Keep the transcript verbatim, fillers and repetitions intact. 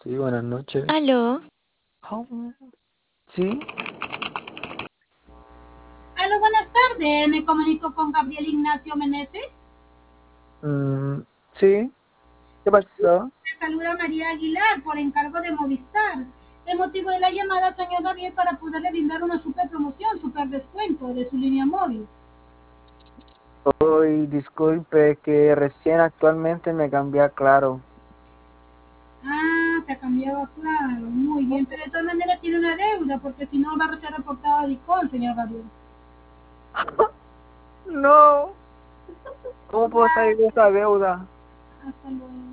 Sí, buenas noches. Aló, Ah, sí, Aló, buenas tardes. Me comunico con Gabriel Ignacio Meneses. mm, sí. ¿Qué pasó? Me saluda María Aguilar por encargo de Movistar. El motivo de la llamada, señor Gabriel, para poderle brindar una super promoción, super descuento de su línea móvil. Hoy, disculpe que recién actualmente me cambié a Claro. Ah, se ha cambiado a claro. Muy bien, pero de todas maneras tiene una deuda, porque si no va a ser reportado a DICON, señor Gabriel. No, ¿cómo puedo salir de esa deuda? Hasta luego.